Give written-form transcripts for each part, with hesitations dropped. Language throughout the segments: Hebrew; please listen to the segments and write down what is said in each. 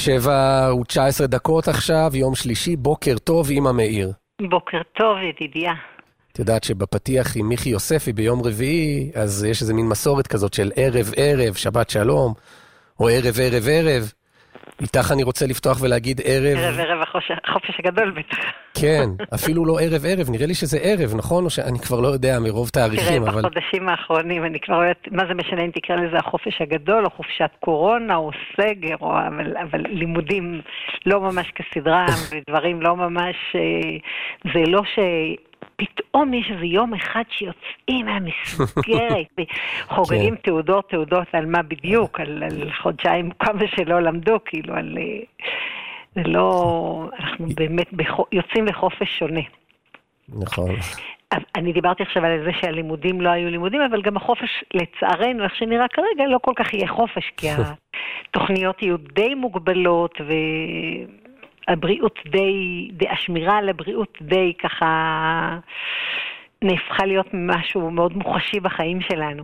7:19 עכשיו, יום שלישי, בוקר טוב, אמא מאיר. בוקר טוב, ידידיה. את יודעת שבפתיח עם מיכי יוספי ביום רביעי, אז יש איזה מין מסורת כזאת של ערב, שבת שלום, או ערב. איתך אני רוצה לפתוח ולהגיד ערב החופש הגדול בטח. כן, אפילו לא ערב, נראה לי שזה ערב, נכון? או שאני כבר לא יודע מרוב תאריכים, אבל... בחודשים האחרונים, אני כבר יודעת, מה זה משנה אם תקרא לזה החופש הגדול, או חופשת קורונה, או סגר, אבל לימודים לא ממש כסדרם, ודברים לא ממש, זה לא פתאום יש איזה יום אחד שיוצאים מהמסגרת, חוגגים תעודות על מה בדיוק, על חודשיים כמה שלא למדו, כאילו, זה לא, אנחנו באמת יוצאים לחופש שונה. נכון. אני דיברתי עכשיו על זה שהלימודים לא היו לימודים, אבל גם החופש, לצערנו, איך שנראה כרגע, לא כל כך יהיה חופש, כי התוכניות יהיו די מוגבלות, הבריאות השמירה על הבריאות די ככה נהפכה להיות משהו מאוד מוחשי בחיים שלנו.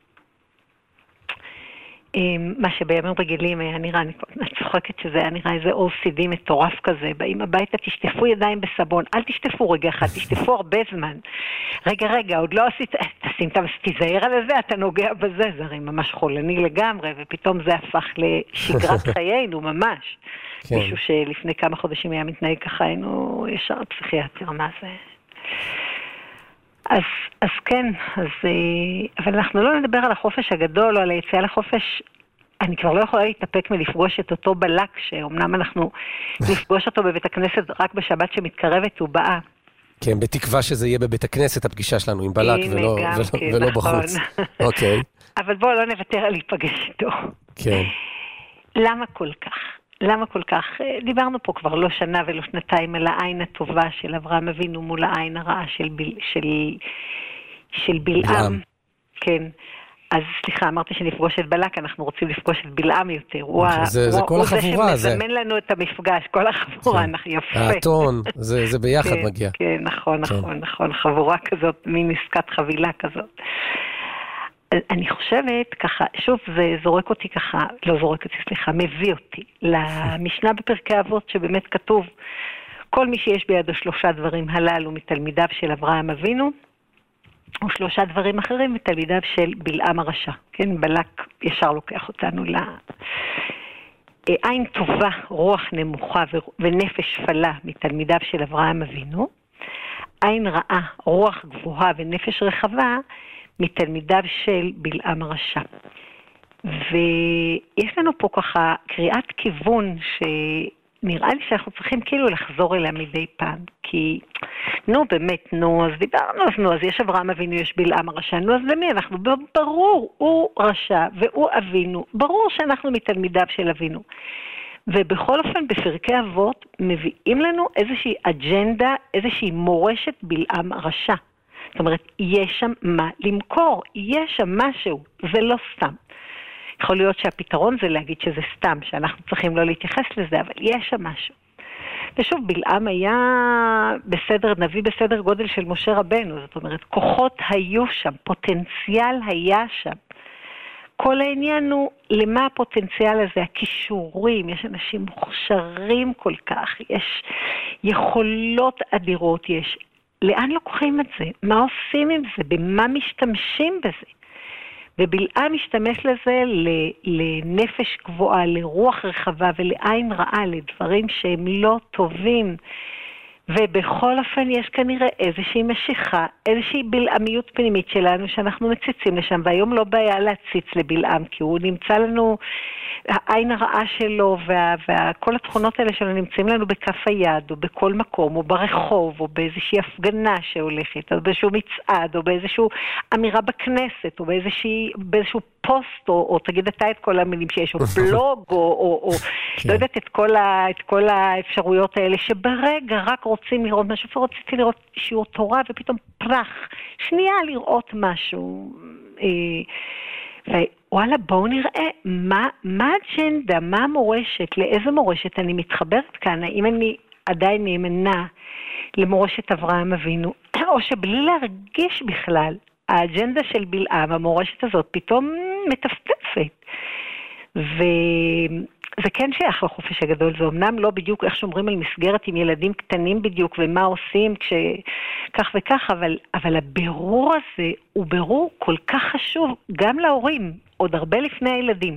מה שבימים רגילים היה נראה, אני צוחקת שזה היה נראה איזה OCD מטורף כזה, באים הביתה, תשטפו ידיים בסבון, אל תשטפו רגע אחד, תשטפו הרבה זמן. רגע, עוד לא עשית, תיזהר על זה, אתה נוגע בזה, זה הרי ממש חולני לגמרי, ופתאום זה הפך לשגרת חיינו ממש. כן. מישהו שלפני כמה חודשים היה מתנהג ככה, היינו ישר פסיכיאטר, מה זה? אז כן, אבל אנחנו לא נדבר על החופש הגדול או על היציאה לחופש. אני כבר לא יכולה להתאפק מלפגוש את אותו בלק, שאומנם אנחנו נפגוש אותו בבית הכנסת רק בשבת שמתקרבת, הוא באה. כן, בתקווה שזה יהיה בבית הכנסת הפגישה שלנו עם בלק ולא בחוץ. אוקיי. אבל בואו לא נוותר על להיפגש איתו. כן. למה כל כך? דיברנו פה כבר לא שנה ולא שנתיים על העין הטובה של אברהם אבינו מול העין הרעה של בלעם. כן. אז סליחה, אמרתי שנפגוש את בלק, אנחנו רוצים לפגוש את בלעם יותר. זה כל החבורה. הוא זה שמזמן לנו את המפגש, כל החבורה, יפה. האתון, זה ביחד מגיע. כן, נכון, חבורה כזאת, מין עסקת חבילה כזאת. אני חושבת ככה, שוב זה זורק אותי ככה, לא זורק אותי, סליחה, מביא אותי למשנה בפרקי אבות שבאמת כתוב, כל מי שיש בידו 3 דברים הללו מתלמידיו של אברהם אבינו, או 3 דברים אחרים מתלמידיו של בלעם הרשע. כן, בלק ישר לוקח אותנו עין טובה, רוח נמוכה ונפש שפלה מתלמידיו של אברהם אבינו, עין רעה, רוח גבוהה ונפש רחבה מתלמידיו של בלעם הרשע. ויש לנו פה ככה קריאת כיוון שנראה לי שאנחנו צריכים כאילו לחזור אליה מדי פעם, כי באמת, אז דיברנו, אז יש אברהם אבינו, יש בלעם הרשע, אז למי אנחנו? ברור, הוא רשע והוא אבינו, ברור שאנחנו מתלמידיו של אבינו. ובכל אופן בפרקי אבות מביאים לנו איזושהי אג'נדה, איזושהי מורשת בלעם הרשע. זאת אומרת, יש שם מה למכור, יש שם משהו, זה לא סתם. יכול להיות שהפתרון זה להגיד שזה סתם, שאנחנו צריכים לא להתייחס לזה, אבל יש שם משהו. ושוב, בלעם היה נביא בסדר גודל של משה רבנו, זאת אומרת, כוחות היו שם, פוטנציאל היה שם. כל העניין הוא למה הפוטנציאל הזה, הכישורים, יש אנשים מוכשרים כל כך, יש יכולות אדירות, יש לאן לוקחים את זה? מה עושים עם זה? במה משתמשים בזה? ובלעם משתמש לזה לנפש גבוהה, לרוח רחבה ולעין רעה, לדברים שהם לא טובים. ובכל אופן יש כנראה איזושהי משיכה, איזושהי בלעמיות פנימית שלנו שאנחנו מציצים לשם, והיום לא בעיה להציץ לבלעם, כי הוא נמצא לנו, העין הרעה שלו וכל התכונות האלה שלו נמצאים לנו בכף היד, או בכל מקום, או ברחוב, או באיזושהי הפגנה שהולכת, או באיזשהו מצעד, או באיזושהי אמירה בכנסת, או באיזשהו פוסט, או תגיד אתה את כל המילים שיש, או בלוג, או לא יודעת את כל האפשרויות האלה, שברגע רק רוצים לראות משהו, ורציתי לראות שיעור תורה, ופתאום פרח, שנייה לראות משהו, וואלה, בואו נראה מה האג'נדה, מה המורשת, לאיזה מורשת אני מתחברת כאן, האם אני עדיין נאמנה למורשת אברהם אבינו, או שבלי להרגיש בכלל, האג'נדה של בלעם, המורשת הזאת, פתאום מטפטפת. זה כן שייך לחופש הגדול, זה אמנם לא בדיוק איך שומרים על מסגרת עם ילדים קטנים בדיוק, ומה עושים כשכך וכך, אבל הבירור הזה הוא בירור כל כך חשוב, גם להורים, עוד הרבה לפני הילדים.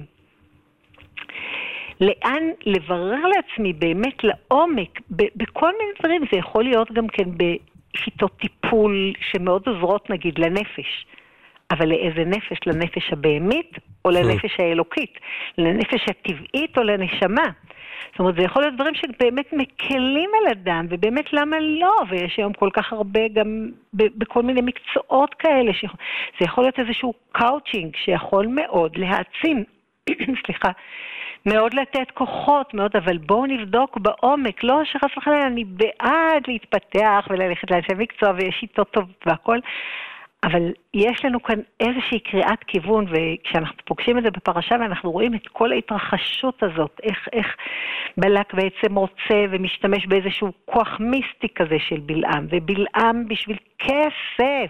לאן לברר לעצמי באמת לעומק, בכל מיני דברים, זה יכול להיות גם כן בשיטות טיפול שמאוד עוזרות נגיד לנפש, אבל לאיזה נפש? לנפש הבהמית או לנפש האלוקית? לנפש הטבעית או לנשמה? זאת אומרת, זה יכול להיות דברים שבאמת מקלים על אדם, ובאמת למה לא? ויש היום כל כך הרבה גם בכל מיני מקצועות כאלה, זה יכול להיות איזשהו קאוצ'ינג שיכול מאוד להעצים, סליחה, מאוד לתת כוחות, מאוד, אבל בואו נבדוק בעומק, לא שחס וחלילה אני בעד להתפתח וללכת לאנשי מקצוע ויש שיטות טוב והכל, אבל יש לנו כאן איזושהי קריאת כיוון, וכשאנחנו פוגשים את זה בפרשה ואנחנו רואים את כל ההתרחשות הזאת, איך בלק בעצם רוצה ומשתמש באיזשהו כוח מיסטי כזה של בלעם, ובלעם בשביל כסף,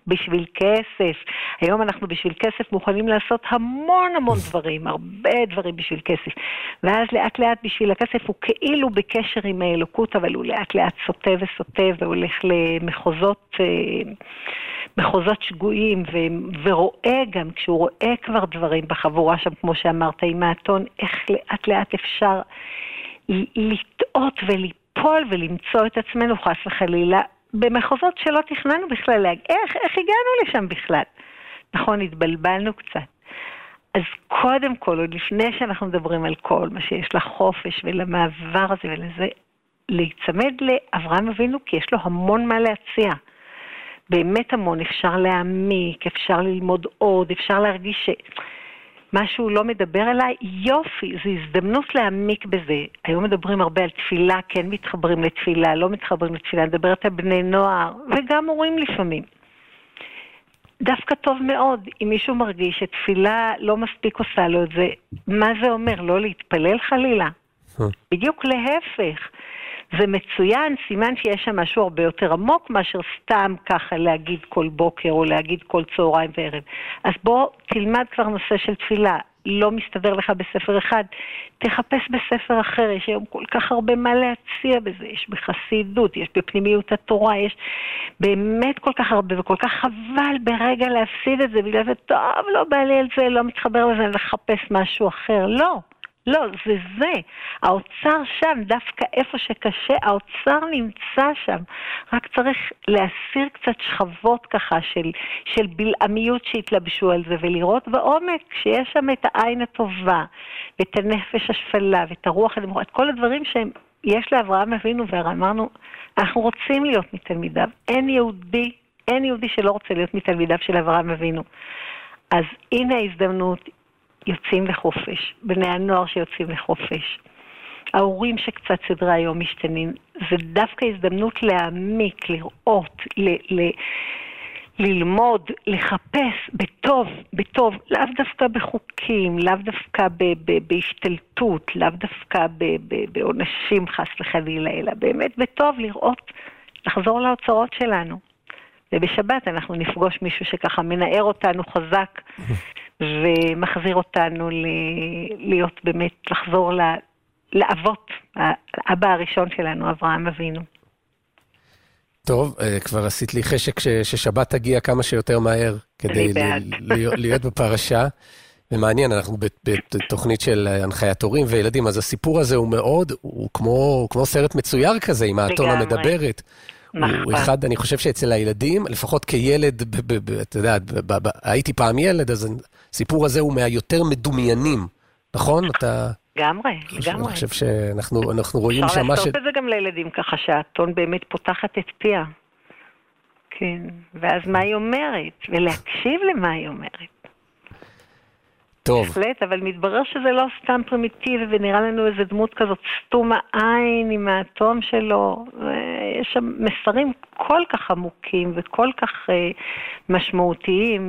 היום אנחנו בשביל כסף מוכנים לעשות המון דברים, הרבה דברים בשביל כסף, ואז לאט לאט בשביל הכסף הוא כאילו בקשר עם האלוקות, אבל הוא לאט לאט סוטה וסוטה והולך למחוזות שגויים, ורואה גם, כשהוא רואה כבר דברים בחבורה שם, כמו שאמרת, עם האתון, איך לאט לאט אפשר לטעות וליפול ולמצוא את עצמנו חס וחלילה, במחוזות שלא תכננו בכלל להגיע. איך הגענו לשם בכלל? נכון, התבלבלנו קצת. אז קודם כל, עוד לפני שאנחנו מדברים על כל מה שיש לחופש ולמעבר הזה ולזה, להיצמד לאברהם אבינו, כי יש לו המון מה להציע. באמת המון, אפשר להעמיק, אפשר ללמוד עוד, אפשר להרגיש משהו לא מדבר אליי, יופי, זו הזדמנות להעמיק בזה. היום מדברים הרבה על תפילה, כן מתחברים לתפילה, לא מתחברים לתפילה, מדברת על בני נוער, וגם הורים לפעמים. דווקא טוב מאוד, אם מישהו מרגיש שתפילה לא מספיק עושה לו את זה, מה זה אומר? לא להתפלל חלילה? בדיוק להפך. זה מצוין, סימן שיש שם משהו הרבה יותר עמוק מאשר סתם ככה להגיד כל בוקר או להגיד כל צהריים וערב. אז בוא תלמד כבר נושא של תפילה, לא מסתדר לך בספר אחד, תחפש בספר אחר, יש היום כל כך הרבה מה להציע בזה, יש בחסידות, יש בפנימיות התורה, יש באמת כל כך הרבה וכל כך חבל ברגע להפסיד את זה, בגלל זה טוב, לא בא לי על זה, לא מתחבר לזה, לחפש משהו אחר, לא, זה. האוצר שם, דווקא איפה שקשה, האוצר נמצא שם. רק צריך להסיר קצת שכבות ככה של בלעמיות שהתלבשו על זה, ולראות בעומק שיש שם את העין הטובה, ואת הנפש השפלה, ואת הרוח הנמוכה, את כל הדברים שיש לאברהם אבינו, ואמרנו, אנחנו רוצים להיות מתלמידיו. אין יהודי שלא רוצה להיות מתלמידיו של אברהם אבינו. אז הנה ההזדמנות, יוצאים לחופש, בני הנוער שיוצאים לחופש, ההורים שקצת סדרי היום משתנים, זה דווקא הזדמנות להעמיק, לראות, ללמוד, לחפש בטוב, לאו דווקא בחוקים, לאו דווקא בהשתלטות, לאו דווקא בעונשים חס וחלילה, אלא באמת בטוב לראות, לחזור לאוצרות שלנו. ובשבת אנחנו נפגוש מישהו שככה מנער אותנו חזק, ומחזיר אותנו להיות באמת, לחזור לאבות, האבא הראשון שלנו, אברהם אבינו. טוב, כבר עשית לי חשק ששבת תגיע כמה שיותר מהר, כדי להיות בפרשה, ומעניין, אנחנו בתוכנית של הנחיית הורים וילדים, אז הסיפור הזה הוא מאוד, הוא כמו סרט מצויר כזה, עם האתון המדברת. הוא אחד, אני חושב שאצל הילדים, לפחות כילד, אתה יודע, הייתי פעם ילד, אז הסיפור הזה הוא מהיותר מדומיינים, נכון? לגמרי. אני חושב שאנחנו רואים אפשר שם לעשות את זה גם לילדים, ככה שהאתון באמת פותחת את פיה. כן, ואז מה היא אומרת? ולהקשיב למה היא אומרת. טוב. בהחלט, אבל מתברר שזה לא סתם פרימיטיבי, ונראה לנו איזה דמות כזאת סתום העין עם האטום שלו. יש שם מסרים כל כך עמוקים וכל כך משמעותיים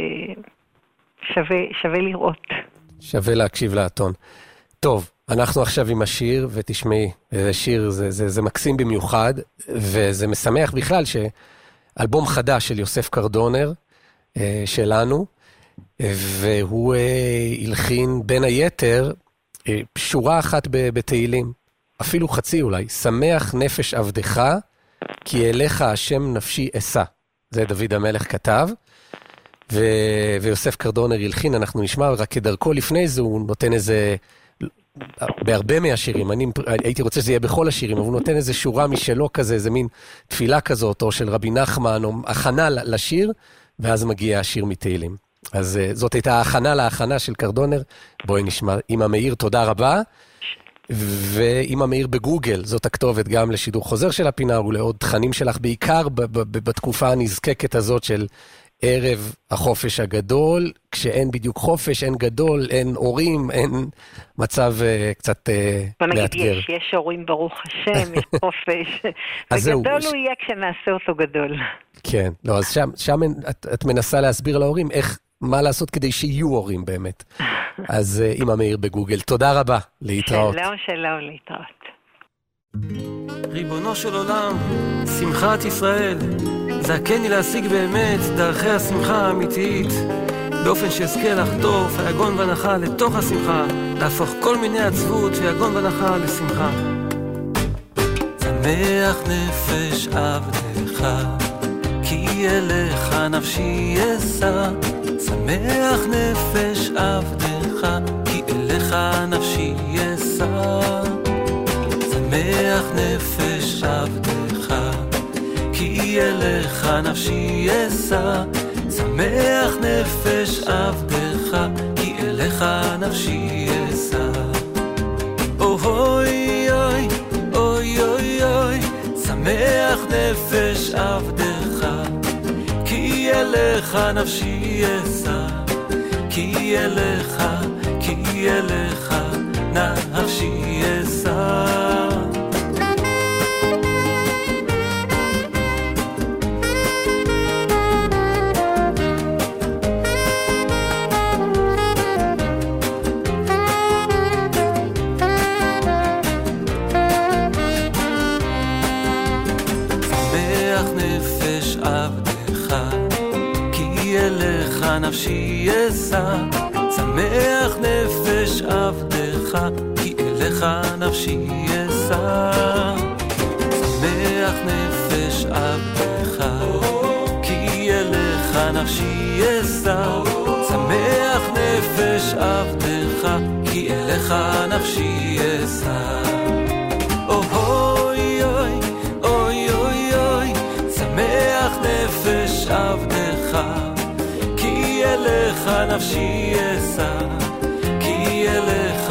ששווה לראות. שווה להקשיב לאתון. טוב, אנחנו עכשיו עם השיר, ותשמעי, שיר זה מקסים במיוחד, וזה משמח בכלל שאלבום חדש של יוסף קרדונר שלנו, והוא הלחין בין היתר שורה אחת בתהילים, אפילו חצי אולי, שמח נפש עבדך, כי אליך השם נפשי אשא. זה דוד המלך כתב, ויוסף קרדונר הלחין, אנחנו נשמע, רק כדרכו לפני זה הוא נותן איזה, בהרבה מהשירים, אני הייתי רוצה שזה יהיה בכל השירים, אבל הוא נותן איזה שורה משלו כזה, איזה מין תפילה כזאת, או של רבי נחמן, או הכנה לשיר, ואז מגיע השיר מתהילים. אז זאת הייתה ההכנה להכנה של קרדונר. בואי נשמע. אמא מאיר, תודה רבה. ואמא מאיר בגוגל, זאת הכתובת גם לשידור חוזר של הפינה, ולעוד תכנים שלך, בעיקר בתקופה הנזקקת הזאת של ערב החופש הגדול, כשאין בדיוק חופש, אין גדול, אין הורים, אין מצב קצת מאתגר. בוא נגיד, יש הורים ברוך השם, יש חופש, וגדול הוא יהיה כשנעשה אותו גדול. כן, לא, אז שם את מנסה להסביר להורים איך, מה לעשות כדי שיהיו הורים באמת. אז אמא מאיר בגוגל, תודה רבה, להתראות. שלום, להתראות. ריבונו של עולם, שמחת ישראל, זכני להשיג באמת דרכי השמחה האמיתית, באופן שאזכה לחטוף היגון והנחה לתוך השמחה, להפוך כל מיני עצבות ויגון והנחה לשמחה. שמח נפש עבדך, כי אליך נפשי אשא. שמח נפש עבדך, כי אליך נפשי אשא. שמח נפש עבדך, כי אליך נפשי אשא. שמח נפש עבדך, כי אליך נפשי אשא. אוי אוי אוי אוי אוי, שמח נפש עבדך, כי אליך נפשי אשא. כי אליך נפשי אשא. נפשי אשא. שמח נפש עבדך, כי אליך נפשי אשא. שמח נפש עבדך, כי אליך נפשי אשא. שמח נפש עבדך, כי אליך נפשי אשא. אוי אוי אוי אוי אוי, שמח נפש עבדך, כי אליך נפשי אשא. כי אליך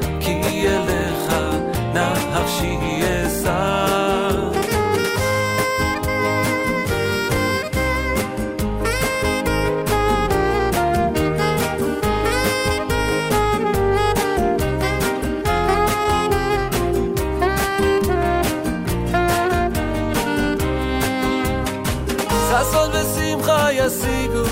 נפשי אשא. ששון ושמחה ישיגו,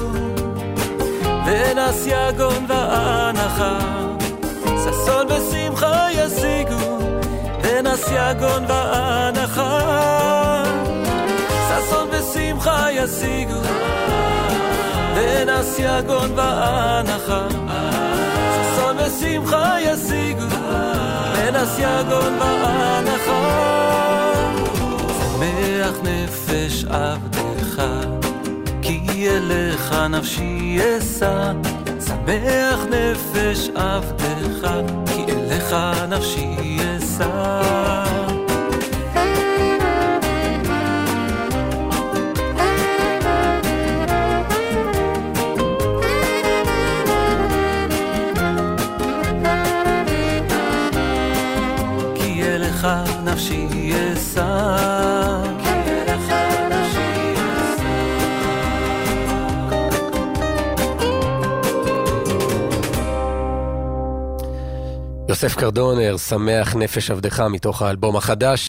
ונס יגון ואנחה. ששון ושמחה ישיגו, ונס יגון ואנחה. ששון ושמחה ישיגו, ונס יגון ואנחה. ששון ושמחה ישיגו, ונס יגון ואנחה. שמח נפש עבדך, כי אליך נפשי אשא. שמח נפש עבדך, כי אליך נפשי אשא. כי אליך נפשי אשא. יוסף קרדונר, שמח נפש עבדך, מתוך האלבום החדש